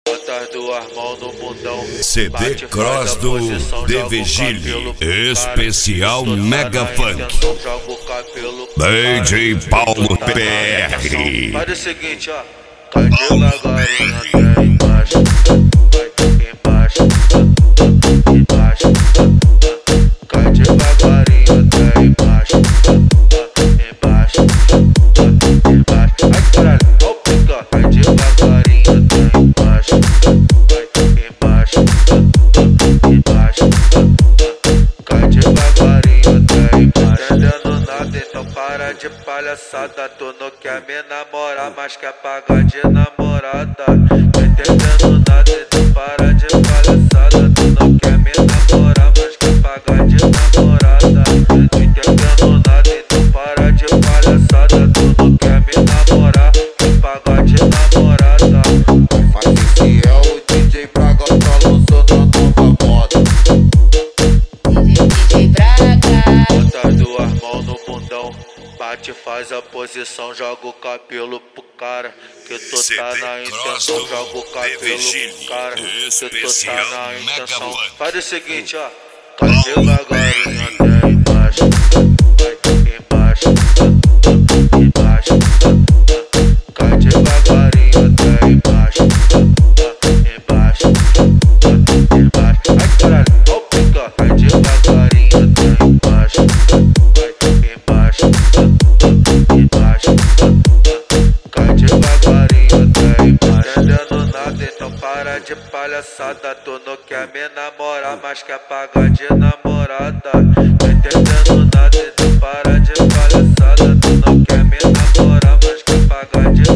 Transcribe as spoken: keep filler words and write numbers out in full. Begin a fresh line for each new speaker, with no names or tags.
Botas duas mãos no bundão.
C D Cross do De Vigile, especial Mega Funk. D J Paulo P R.
Faz o seguinte, ó. Cai devagarinho até embaixo. Vai embaixo, embaixo. Cai devagarinho até embaixo. Embaixo, embaixo. Ai caralho, ó o pica. Cai devagarinho até embaixo. Vai embaixo, embaixo. Cai devagarinho até embaixo. Entendendo nada, então para de palhaçada. Tu não quer me namorar, mas quer pagar de namorada. Tô entendendo nada, então para de palhaçada. Tu não quer me namorar, mas quer pagar de namorada. Tô entendendo nada, então para de palhaçada. Tu não quer me namorar, quer pagar de namorada.
Mas esse é o D J Braga, tá lançando a nova moda.
D J Braga.
Bota duas mãos no bundão. Bate, faz a posição, joga o cabelo pro cara. Que tu tá na intenção, joga o cabelo pro cara. Que tu tá na intenção. Faz o seguinte, ó. Cai devagarinho até embaixo. Vai embaixo, embaixo. Cai devagarinho até embaixo. Embaixo, embaixo. Ai caralho, ó o pica. Cai devagarinho até embaixo. Vai embaixo, embaixo. Cai devagarinho até embaixo. Entendendo nada, então para de palhaçada. Tu não quer me namorar, mas quer pagar de namorada. Tô entendendo nada, então para de palhaçada. Tu não quer me namorar, mas quer pagar de